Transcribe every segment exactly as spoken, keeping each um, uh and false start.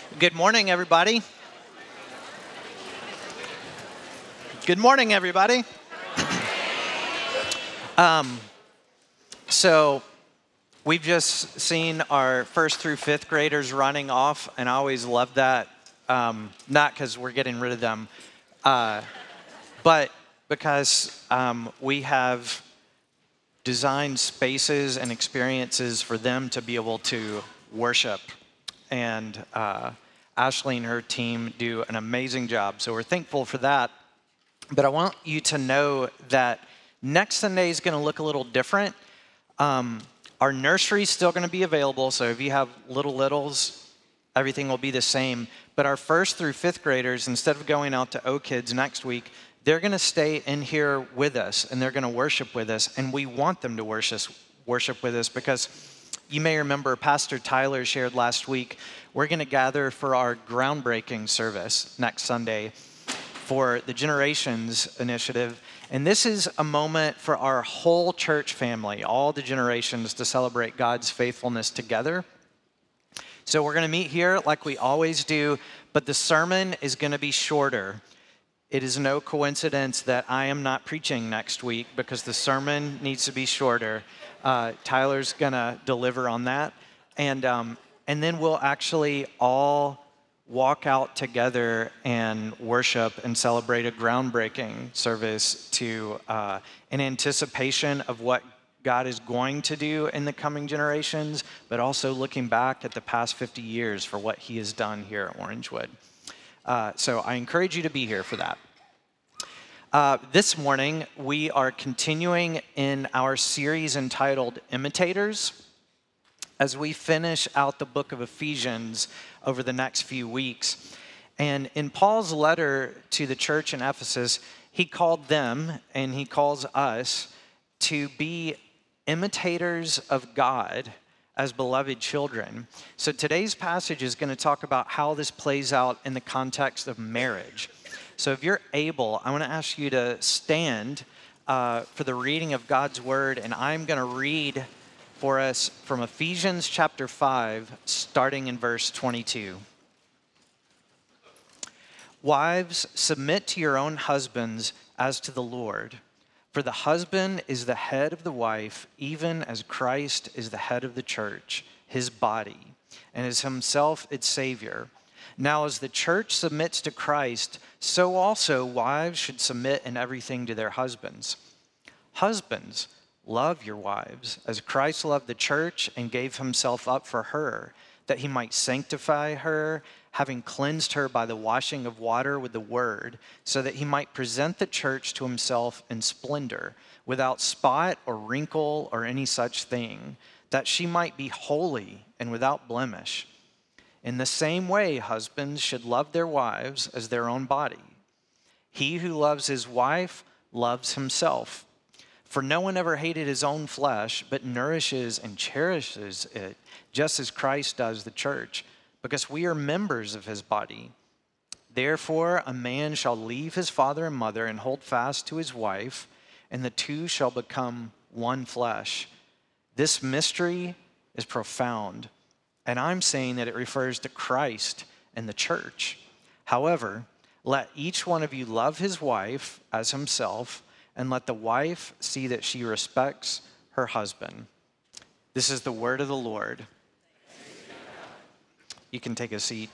Good morning, everybody. Good morning, everybody. Um, so we've just seen our first through fifth graders running off, and I always love that. Um, not because we're getting rid of them, uh, but because um, we have designed spaces and experiences for them to be able to worship. And uh, Ashley and her team do an amazing job. So we're thankful for that. But I want you to know that next Sunday is going to look a little different. Um, our nursery is still going to be available. So if you have little littles, everything will be the same. But our first through fifth graders, instead of going out to O Kids next week, they're going to stay in here with us and they're going to worship with us. And we want them to worship, worship with us because you may remember Pastor Tyler shared last week, we're going to gather for our groundbreaking service next Sunday for the Generations Initiative. And this is a moment for our whole church family, all the generations, to celebrate God's faithfulness together. So we're going to meet here like we always do, but the sermon is going to be shorter. It is no coincidence that I am not preaching next week because the sermon needs to be shorter. Uh, Tyler's going to deliver on that. And, um, and then we'll actually all walk out together and worship and celebrate a groundbreaking service to uh, in anticipation of what God is going to do in the coming generations, but also looking back at the past fifty years for what he has done here at Orangewood. Uh, so I encourage you to be here for that. Uh, this morning, we are continuing in our series entitled Imitators as we finish out the book of Ephesians over the next few weeks. And in Paul's letter to the church in Ephesus, he called them and he calls us to be imitators of God as beloved children. So today's passage is going to talk about how this plays out in the context of marriage. So if you're able, I want to ask you to stand uh, for the reading of God's word, and I'm going to read for us from Ephesians chapter five, starting in verse twenty-two. Wives, submit to your own husbands as to the Lord. For the husband is the head of the wife, even as Christ is the head of the church, his body, and is himself its Savior. Now as the church submits to Christ, so also wives should submit in everything to their husbands. Husbands, love your wives, as Christ loved the church and gave himself up for her, that he might sanctify her, having cleansed her by the washing of water with the word, so that he might present the church to himself in splendor, without spot or wrinkle or any such thing, that she might be holy and without blemish. In the same way, husbands should love their wives as their own body. He who loves his wife loves himself. For no one ever hated his own flesh, but nourishes and cherishes it, just as Christ does the church, because we are members of his body. Therefore, a man shall leave his father and mother and hold fast to his wife, and the two shall become one flesh. This mystery is profound, and I'm saying that it refers to Christ and the church. However, let each one of you love his wife as himself, and let the wife see that she respects her husband. This is the word of the Lord. You can take a seat.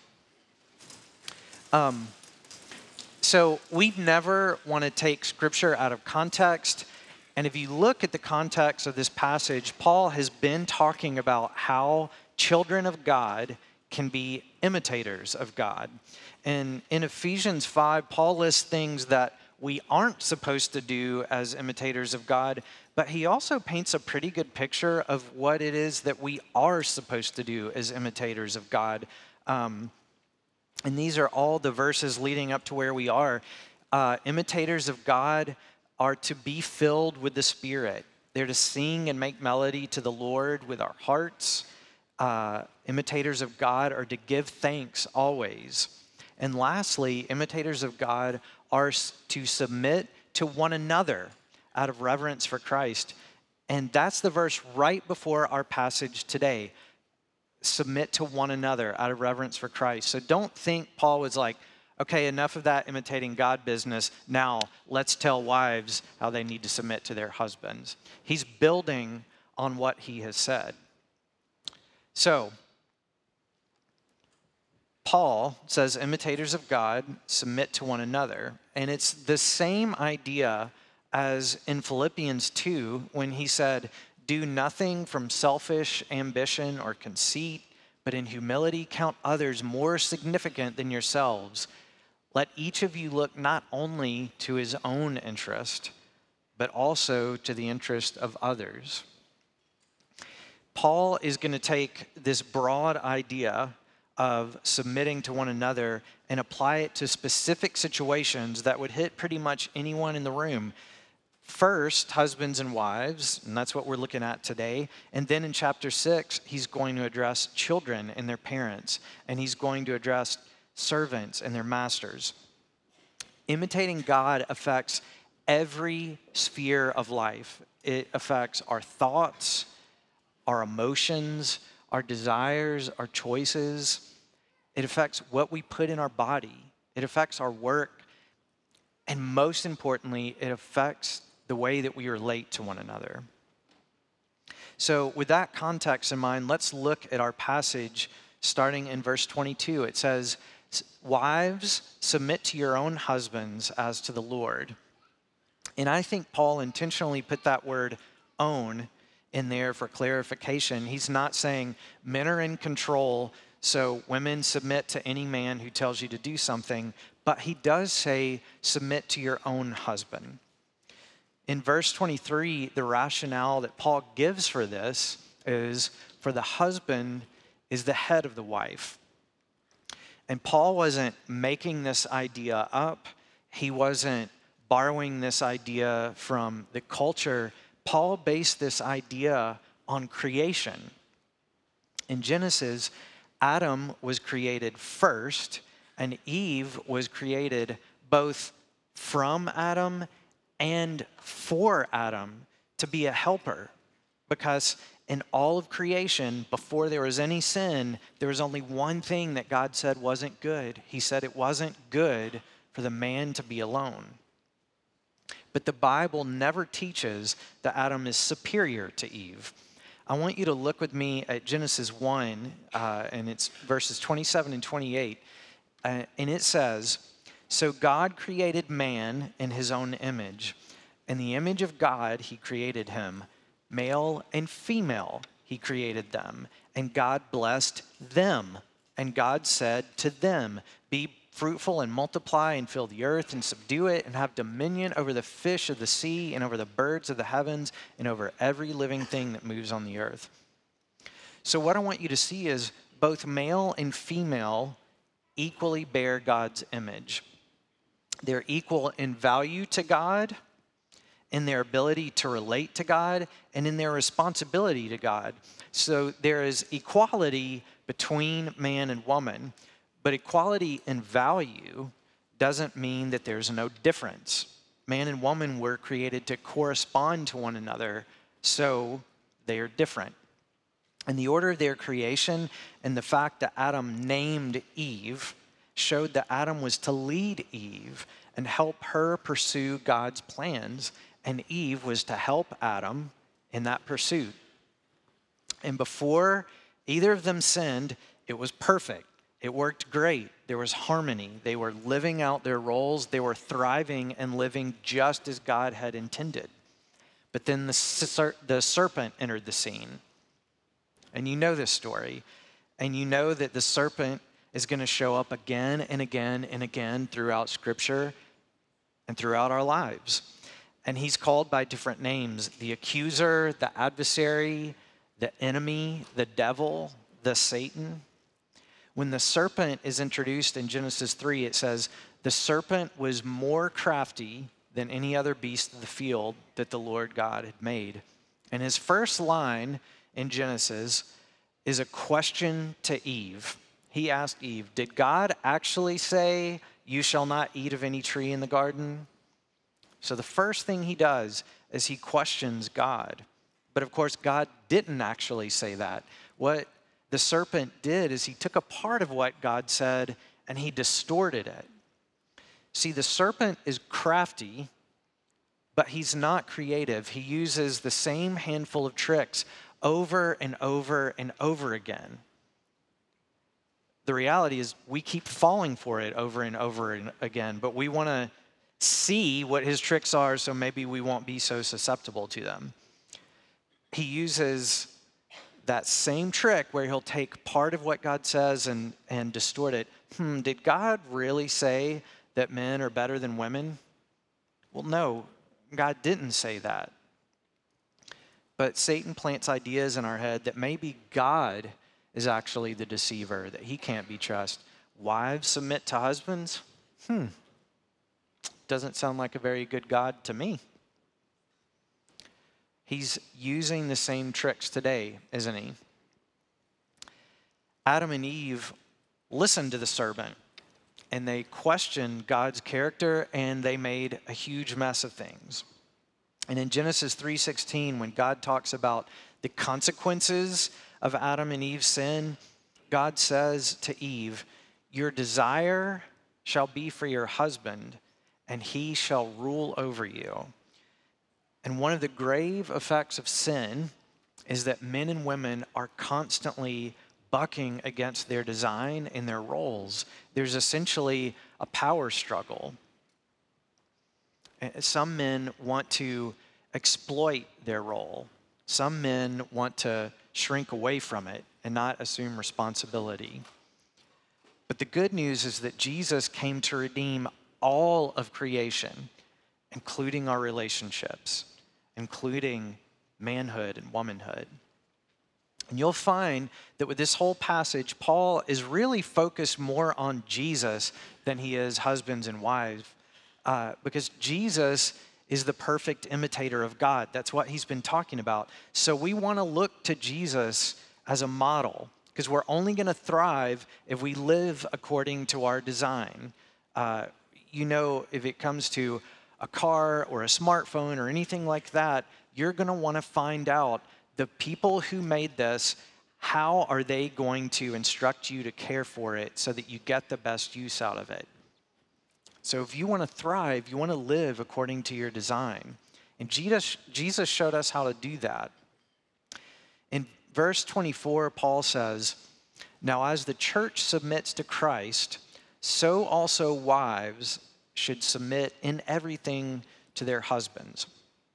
Um, so we never want to take scripture out of context. And if you look at the context of this passage, Paul has been talking about how children of God can be imitators of God. And in Ephesians five, Paul lists things that we aren't supposed to do as imitators of God, but he also paints a pretty good picture of what it is that we are supposed to do as imitators of God. Um, and these are all the verses leading up to where we are. Uh, imitators of God are to be filled with the Spirit. They're to sing and make melody to the Lord with our hearts. Uh, imitators of God are to give thanks always. And lastly, imitators of God are to submit to one another out of reverence for Christ. And that's the verse right before our passage today. submit to one another out of reverence for Christ. So don't think Paul was like, okay, enough of that imitating God business. Now let's tell wives how they need to submit to their husbands. He's building on what he has said. So Paul says, imitators of God, submit to one another. And it's the same idea as in Philippians two when he said, do nothing from selfish ambition or conceit, but in humility count others more significant than yourselves. Let each of you look not only to his own interest, but also to the interest of others. Paul is going to take this broad idea of submitting to one another and apply it to specific situations that would hit pretty much anyone in the room. First, husbands and wives, and that's what we're looking at today. And then in chapter six, he's going to address children and their parents, and he's going to address servants and their masters. Imitating God affects every sphere of life. It affects our thoughts, our emotions, our desires, our choices. It affects what we put in our body. It affects our work. And most importantly, it affects the way that we relate to one another. So with that context in mind, let's look at our passage starting in verse twenty-two. It says, wives, submit to your own husbands as to the Lord. And I think Paul intentionally put that word own in there for clarification. He's not saying men are in control, so women submit to any man who tells you to do something, but he does say submit to your own husband. In verse twenty-three, the rationale that Paul gives for this is for the husband is the head of the wife. And Paul wasn't making this idea up. He wasn't borrowing this idea from the culture. Paul based this idea on creation. In Genesis, Adam was created first, and Eve was created both from Adam and for Adam to be a helper. Because in all of creation, before there was any sin, there was only one thing that God said wasn't good. He said it wasn't good for the man to be alone. But the Bible never teaches that Adam is superior to Eve. I want you to look with me at Genesis one, uh, and it's verses twenty-seven and twenty-eight. Uh, and it says, so God created man in his own image. In the image of God, he created him. Male and female, he created them. And God blessed them. And God said to them, be fruitful and multiply and fill the earth and subdue it and have dominion over the fish of the sea and over the birds of the heavens and over every living thing that moves on the earth. So what I want you to see is both male and female equally bear God's image. They're equal in value to God, in their ability to relate to God, and in their responsibility to God. So there is equality between man and woman, but equality in value doesn't mean that there's no difference. Man and woman were created to correspond to one another, so they are different. And the order of their creation and the fact that Adam named Eve showed that Adam was to lead Eve and help her pursue God's plans, and Eve was to help Adam in that pursuit. And before either of them sinned, it was perfect. It worked great. There was harmony. They were living out their roles. They were thriving and living just as God had intended. But then the, ser- the serpent entered the scene. And you know this story. And you know that the serpent is going to show up again and again and again throughout Scripture and throughout our lives. And he's called by different names: the accuser, the adversary, the enemy, the devil, the Satan. When the serpent is introduced in Genesis three, it says, the serpent was more crafty than any other beast of the field that the Lord God had made. And his first line in Genesis is a question to Eve. He asked Eve, did God actually say, you shall not eat of any tree in the garden? So the first thing he does is he questions God. But of course, God didn't actually say that. What the serpent did is he took a part of what God said and he distorted it. See, the serpent is crafty, but he's not creative. He uses the same handful of tricks over and over and over again. The reality is we keep falling for it over and over and again, but we want to see what his tricks are so maybe we won't be so susceptible to them. He uses that same trick where he'll take part of what God says and, and distort it. Hmm, did God really say that men are better than women? Well, no, God didn't say that. But Satan plants ideas in our head that maybe God is actually the deceiver, that he can't be trusted. Wives submit to husbands? Hmm, doesn't sound like a very good God to me. He's using the same tricks today, isn't he? Adam and Eve listened to the serpent, and they questioned God's character, and they made a huge mess of things. And in Genesis three sixteen, when God talks about the consequences of Adam and Eve's sin, God says to Eve, "Your desire shall be for your husband, and he shall rule over you." And one of the grave effects of sin is that men and women are constantly bucking against their design and their roles. There's essentially a power struggle. Some men want to exploit their role. Some men want to shrink away from it and not assume responsibility. But the good news is that Jesus came to redeem all of creation, including our relationships, including manhood and womanhood. And you'll find that with this whole passage, Paul is really focused more on Jesus than he is husbands and wives, uh, because Jesus is the perfect imitator of God. That's what he's been talking about. So we want to look to Jesus as a model, because we're only going to thrive if we live according to our design. Uh, you know, if it comes to a car or a smartphone or anything like that, you're going to want to find out the people who made this, how are they going to instruct you to care for it so that you get the best use out of it? So if you want to thrive, you want to live according to your design. And Jesus, Jesus showed us how to do that. In verse twenty-four, Paul says, "Now as the church submits to Christ, so also wives should submit in everything to their husbands."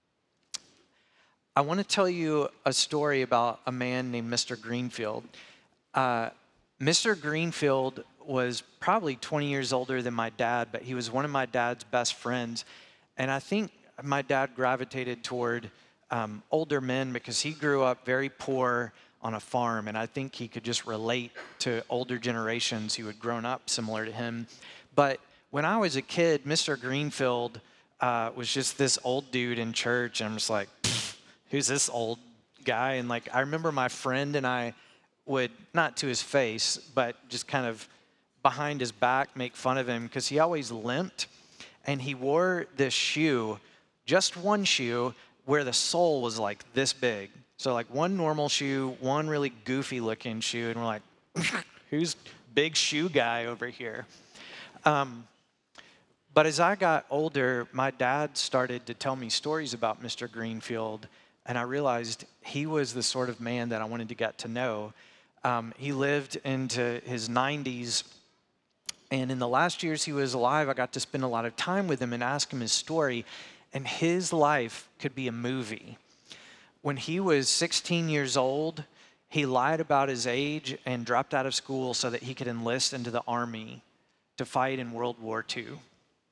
I want to tell you a story about a man named Mister Greenfield. Uh, Mister Greenfield was probably twenty years older than my dad, but he was one of my dad's best friends. And I think my dad gravitated toward um, older men because he grew up very poor on a farm. And I think he could just relate to older generations who had grown up similar to him. But when I was a kid, Mister Greenfield uh, was just this old dude in church. And I'm just like, who's this old guy? And like, I remember my friend and I would, not to his face, but just kind of behind his back, make fun of him because he always limped. And he wore this shoe, just one shoe, where the sole was like this big. So like one normal shoe, one really goofy looking shoe. And we're like, who's big shoe guy over here? Um, but as I got older, my dad started to tell me stories about Mister Greenfield. And I realized he was the sort of man that I wanted to get to know. Um, he lived into his nineties. And in the last years he was alive, I got to spend a lot of time with him and ask him his story. And his life could be a movie. When he was sixteen years old, he lied about his age and dropped out of school so that he could enlist into the army to fight in World War Two.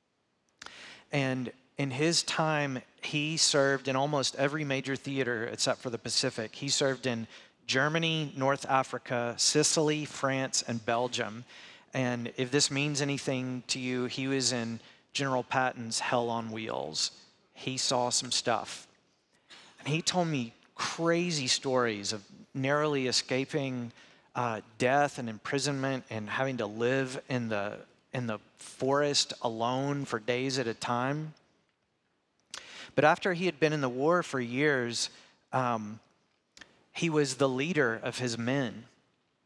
And in his time, he served in almost every major theater except for the Pacific. He served in Germany, North Africa, Sicily, France, and Belgium. And if this means anything to you, he was in General Patton's Hell on Wheels. He saw some stuff. And he told me crazy stories of narrowly escaping uh, death and imprisonment and having to live in the, in the forest alone for days at a time. But after he had been in the war for years, um, he was the leader of his men.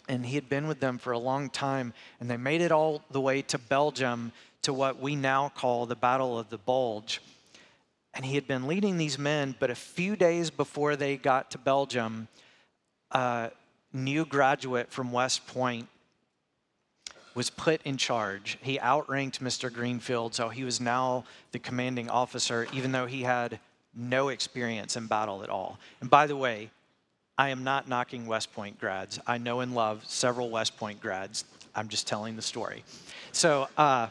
And he had been with them for a long time, and they made it all the way to Belgium, to what we now call the Battle of the Bulge. And he had been leading these men, but a few days before they got to Belgium, a new graduate from West Point was put in charge. He outranked Mister Greenfield, so he was now the commanding officer, even though he had no experience in battle at all. And by the way, I am not knocking West Point grads. I know and love several West Point grads. I'm just telling the story. So, uh,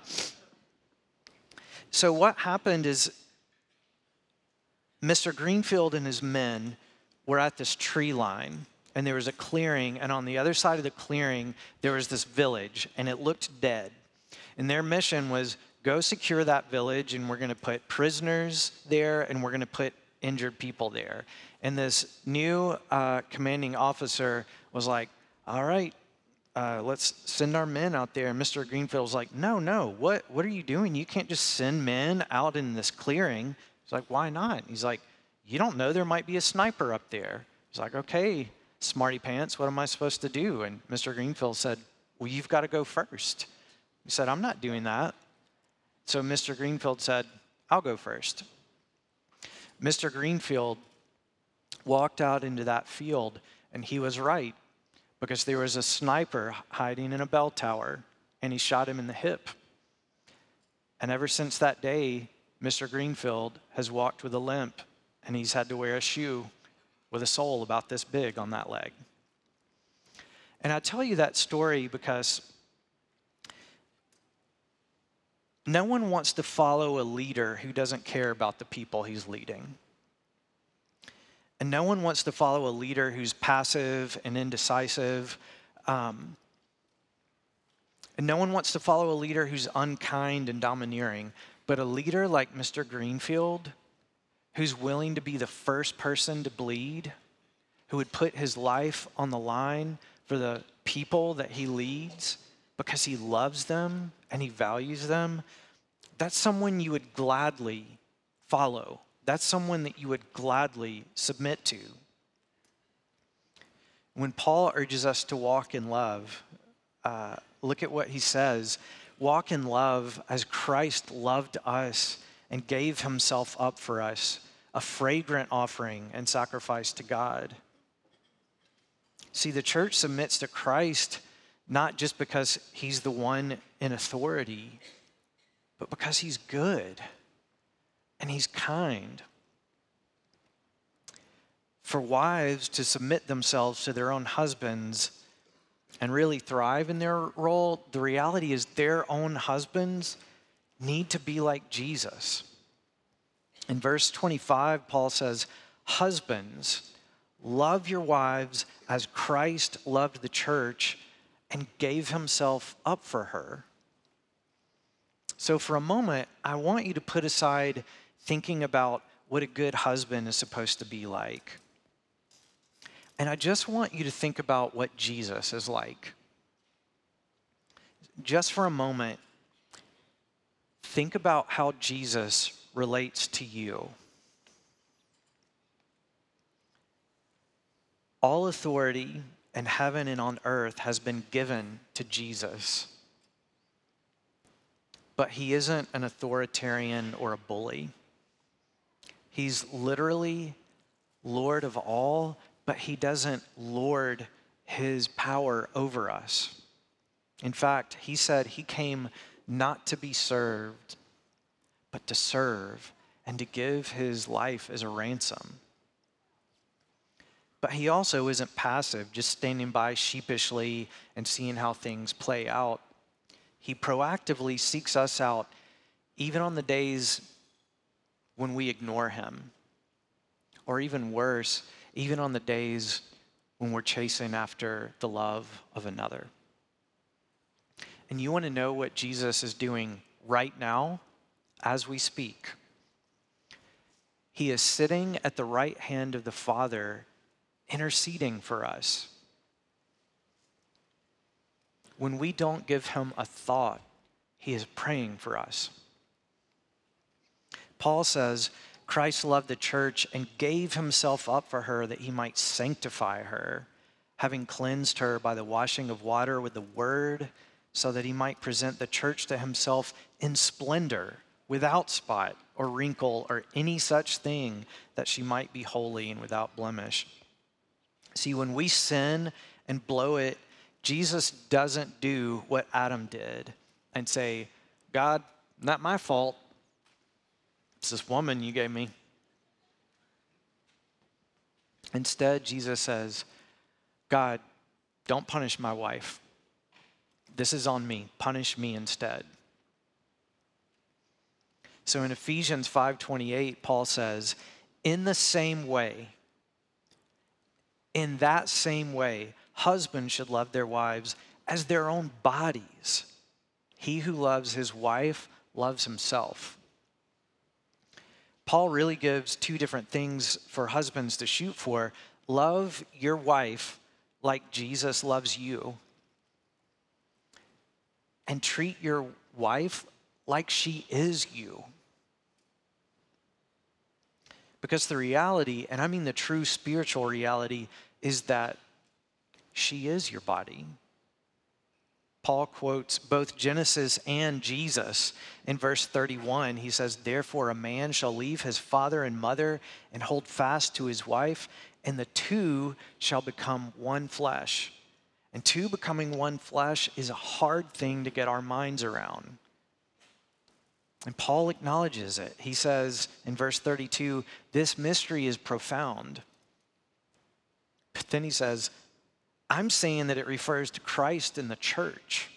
so what happened is Mister Greenfield and his men were at this tree line, and there was a clearing, and on the other side of the clearing, there was this village, and it looked dead. And their mission was, go secure that village, and we're going to put prisoners there, and we're going to put injured people there. And this new uh, commanding officer was like, all right, uh, let's send our men out there. And Mister Greenfield was like, no, no, what, what are you doing? You can't just send men out in this clearing. He's like, why not? He's like, you don't know, there might be a sniper up there. He's like, okay, smarty pants, what am I supposed to do? And Mister Greenfield said, well, you've got to go first. He said, I'm not doing that. So Mister Greenfield said, I'll go first. Mister Greenfield walked out into that field, and he was right, because there was a sniper hiding in a bell tower, and he shot him in the hip. And ever since that day, Mister Greenfield has walked with a limp, and he's had to wear a shoe with a sole about this big on that leg. And I tell you that story because no one wants to follow a leader who doesn't care about the people he's leading. And no one wants to follow a leader who's passive and indecisive. Um, and no one wants to follow a leader who's unkind and domineering. But a leader like Mister Greenfield, who's willing to be the first person to bleed, who would put his life on the line for the people that he leads because he loves them and he values them, that's someone you would gladly follow. That's someone that you would gladly submit to. When Paul urges us to walk in love, uh, look at what he says. Walk in love as Christ loved us and gave himself up for us, a fragrant offering and sacrifice to God. See, the church submits to Christ not just because he's the one in authority, but because he's good and he's kind. For wives to submit themselves to their own husbands and really thrive in their role, the reality is their own husbands need to be like Jesus. In verse twenty-five, Paul says, husbands, love your wives as Christ loved the church and gave himself up for her. So for a moment, I want you to put aside thinking about what a good husband is supposed to be like. And I just want you to think about what Jesus is like. Just for a moment, think about how Jesus relates to you. All authority in heaven and on earth has been given to Jesus. But he isn't an authoritarian or a bully. He's literally Lord of all, but he doesn't lord his power over us. In fact, he said he came not to be served, but to serve and to give his life as a ransom. But he also isn't passive, just standing by sheepishly and seeing how things play out. He proactively seeks us out, even on the days when we ignore him. Or even worse, even on the days when we're chasing after the love of another. And you want to know what Jesus is doing right now as we speak? He is sitting at the right hand of the Father, interceding for us. When we don't give him a thought, he is praying for us. Paul says, Christ loved the church and gave himself up for her that he might sanctify her. having cleansed her by the washing of water with the word, so that he might present the church to himself in splendor, without spot or wrinkle or any such thing, that she might be holy and without blemish. See, when we sin and blow it, Jesus doesn't do what Adam did and say, God, not my fault. It's this woman you gave me. Instead, Jesus says, God, don't punish my wife. This is on me. Punish me instead. So in Ephesians five twenty-eight, Paul says, in the same way, in that same way, husbands should love their wives as their own bodies. He who loves his wife loves himself. Paul really gives two different things for husbands to shoot for. Love your wife like Jesus loves you. And treat your wife like she is you. Because the reality, and I mean the true spiritual reality, is that she is your body. Paul quotes both Genesis and Jesus in verse thirty-one. He says, therefore a man shall leave his father and mother and hold fast to his wife, and the two shall become one flesh. And two becoming one flesh is a hard thing to get our minds around. And Paul acknowledges it. He says in verse thirty-two, this mystery is profound. But then he says, I'm saying that it refers to Christ and the church.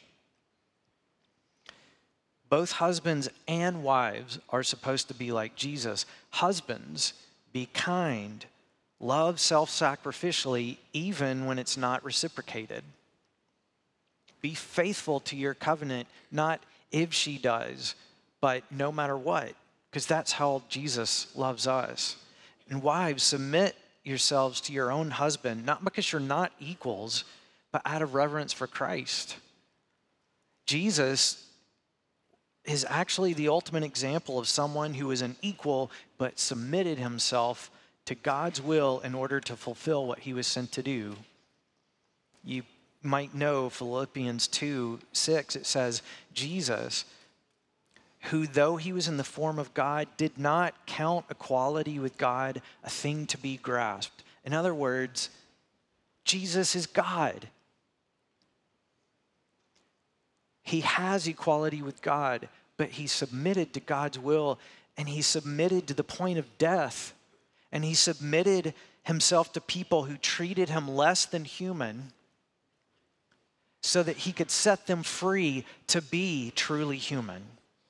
Both husbands and wives are supposed to be like Jesus. Husbands, be kind, love self-sacrificially, even when it's not reciprocated. Be faithful to your covenant, not if she does, but no matter what, because that's how Jesus loves us. And wives, submit yourselves to your own husband, not because you're not equals, but out of reverence for Christ. Jesus is actually the ultimate example of someone who is an equal, but submitted himself to God's will in order to fulfill what he was sent to do. You might know Philippians two six, it says, Jesus, who though he was in the form of God, did not count equality with God a thing to be grasped. In other words, Jesus is God. He has equality with God, but he submitted to God's will, and he submitted to the point of death, and he submitted himself to people who treated him less than human so that he could set them free to be truly human.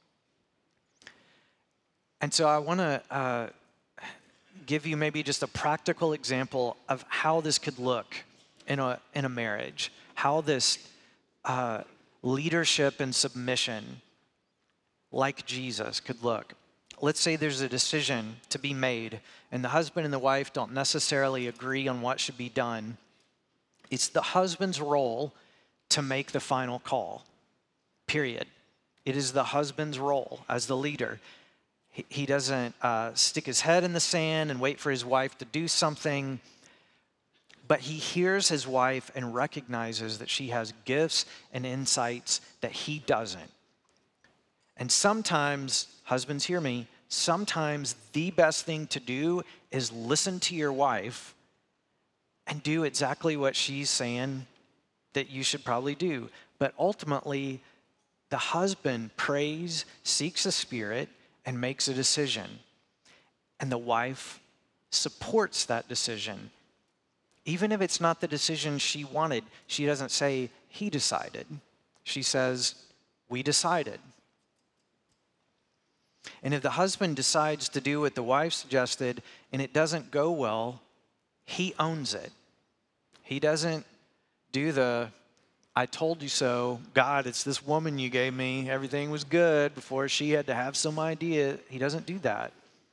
And so I want to uh, give you maybe just a practical example of how this could look in a in a marriage, how this uh, leadership and submission, like Jesus, could look. Let's say there's a decision to be made, and the husband and the wife don't necessarily agree on what should be done. It's the husband's role to make the final call, period. It is the husband's role as the leader. He doesn't uh, stick his head in the sand and wait for his wife to do something, but he hears his wife and recognizes that she has gifts and insights that he doesn't. And sometimes, husbands, hear me, sometimes the best thing to do is listen to your wife and do exactly what she's saying that you should probably do. But ultimately, the husband prays, seeks the Spirit, and makes a decision. And the wife supports that decision. Even if it's not the decision she wanted, she doesn't say, he decided. She says, we decided. And if the husband decides to do what the wife suggested and it doesn't go well, he owns it. He doesn't do the, I told you so, God, it's this woman you gave me, everything was good before she had to have some idea. He doesn't do that.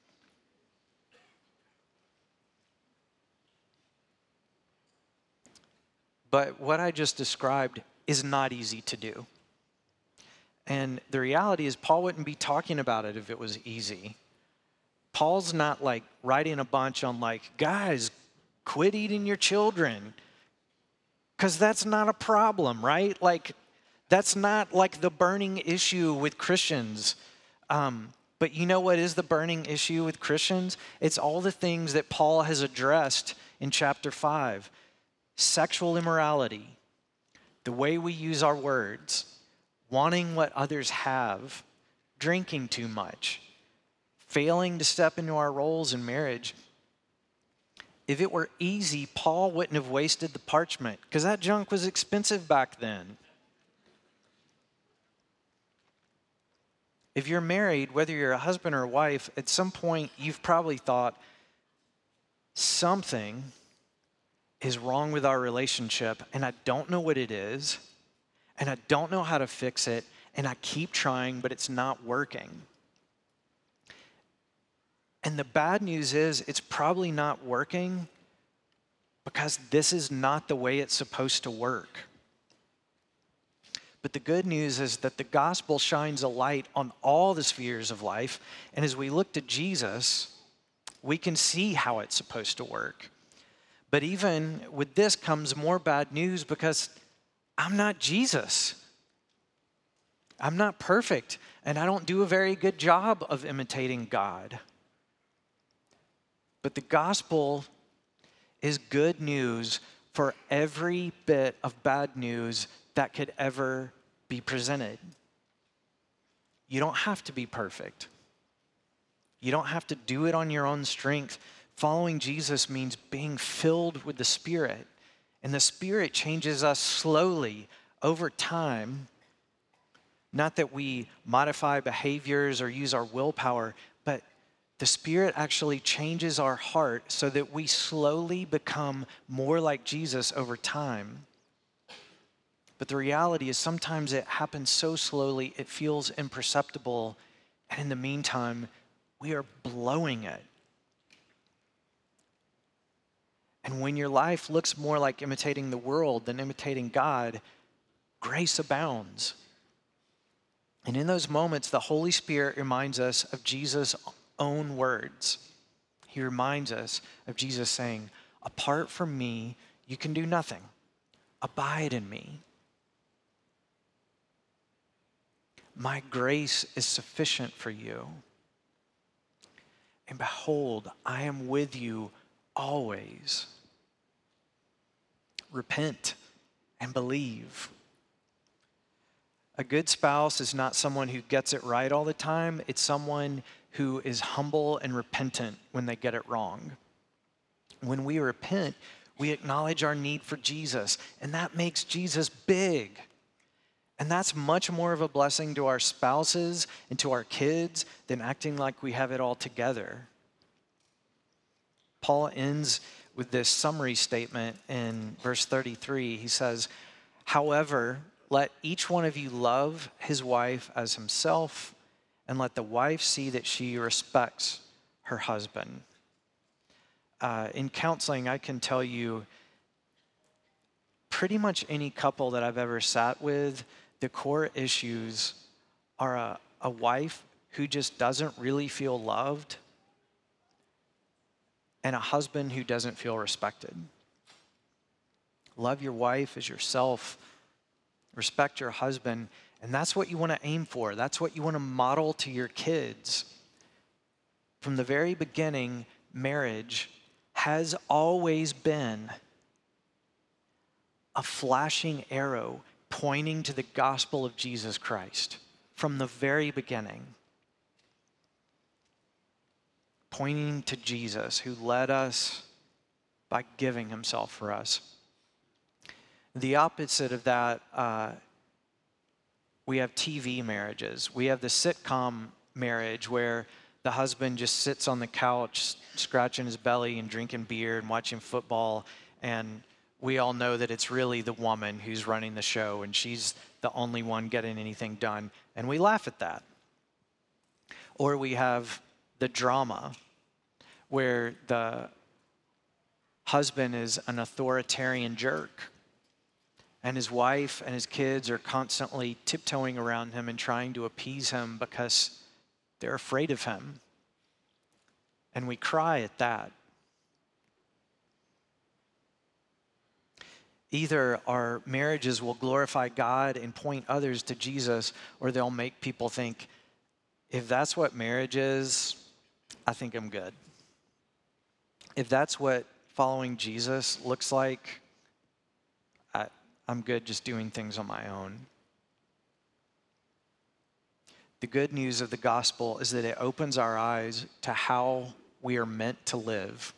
But what I just described is not easy to do. And the reality is Paul wouldn't be talking about it if it was easy. Paul's not like writing a bunch on like, guys, quit eating your children. Because that's not a problem, right? Like, that's not like the burning issue with Christians. Um, but you know what is the burning issue with Christians? It's all the things that Paul has addressed in chapter five. Sexual immorality, the way we use our words, wanting what others have, drinking too much, failing to step into our roles in marriage. If it were easy, Paul wouldn't have wasted the parchment because that junk was expensive back then. If you're married, whether you're a husband or a wife, at some point you've probably thought something is wrong with our relationship and I don't know what it is and I don't know how to fix it and I keep trying but it's not working. And the bad news is it's probably not working because this is not the way it's supposed to work. But the good news is that the gospel shines a light on all the spheres of life. And as we look to Jesus, we can see how it's supposed to work. But even with this comes more bad news because I'm not Jesus. I'm not perfect, and I don't do a very good job of imitating God. But the gospel is good news for every bit of bad news that could ever be presented. You don't have to be perfect. You don't have to do it on your own strength. Following Jesus means being filled with the Spirit. And the Spirit changes us slowly over time. Not that we modify behaviors or use our willpower, but the Spirit actually changes our heart so that we slowly become more like Jesus over time. But the reality is sometimes it happens so slowly, it feels imperceptible. And in the meantime, we are blowing it. And when your life looks more like imitating the world than imitating God, grace abounds. And in those moments, the Holy Spirit reminds us of Jesus' own words. He reminds us of Jesus saying, apart from me, you can do nothing. Abide in me. My grace is sufficient for you. And behold, I am with you always. Repent and believe. A good spouse is not someone who gets it right all the time. It's someone who is humble and repentant when they get it wrong. When we repent, we acknowledge our need for Jesus, and that makes Jesus big. And that's much more of a blessing to our spouses and to our kids than acting like we have it all together. Paul ends with this summary statement in verse thirty-three. He says, however, let each one of you love his wife as himself, and let the wife see that she respects her husband. Uh, in counseling, I can tell you, pretty much any couple that I've ever sat with, the core issues are a, a wife who just doesn't really feel loved and a husband who doesn't feel respected. Love your wife as yourself. Respect your husband. And that's what you want to aim for. That's what you want to model to your kids. From the very beginning, marriage has always been a flashing arrow pointing to the gospel of Jesus Christ. From the very beginning. Pointing to Jesus who led us by giving himself for us. The opposite of that, uh, we have T V marriages. We have the sitcom marriage where the husband just sits on the couch scratching his belly and drinking beer and watching football, and we all know that it's really the woman who's running the show and she's the only one getting anything done, and we laugh at that. Or we have the drama where the husband is an authoritarian jerk and his wife and his kids are constantly tiptoeing around him and trying to appease him because they're afraid of him. And we cry at that. Either our marriages will glorify God and point others to Jesus, or they'll make people think, if that's what marriage is, I think I'm good. If that's what following Jesus looks like, I, I'm good just doing things on my own. The good news of the gospel is that it opens our eyes to how we are meant to live.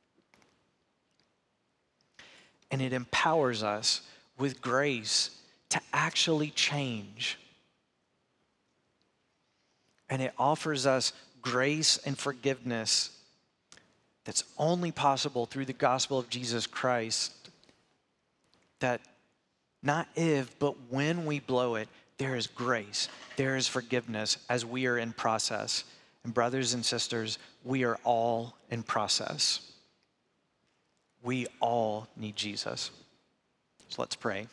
And it empowers us with grace to actually change. And it offers us grace and forgiveness that's only possible through the gospel of Jesus Christ. That not if, but when we blow it, there is grace, there is forgiveness as we are in process. And brothers and sisters, we are all in process. We all need Jesus. So let's pray.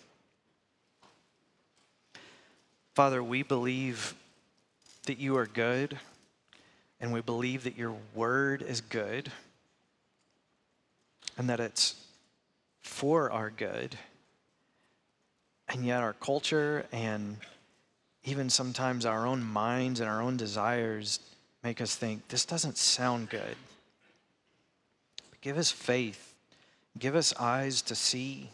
Father, we believe that you are good, and we believe that your word is good, and that it's for our good. And yet our culture and even sometimes our own minds and our own desires make us think, this doesn't sound good. But give us faith. Give us eyes to see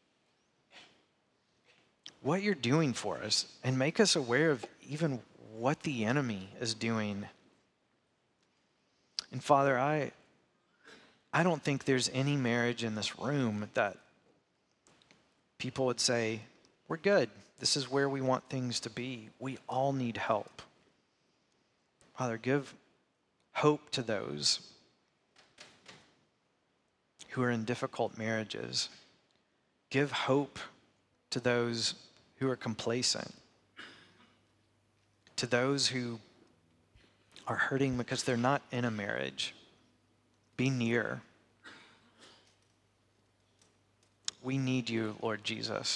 what you're doing for us, and make us aware of even what the enemy is doing. And Father, I, I don't think there's any marriage in this room that people would say, we're good. This is where we want things to be. We all need help. Father, give hope to those who are in difficult marriages. Give hope to those who are complacent, to those who are hurting because they're not in a marriage. Be near. We need you, Lord Jesus.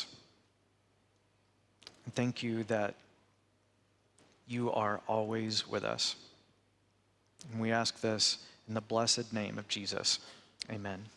And thank you that you are always with us. And we ask this in the blessed name of Jesus. Amen.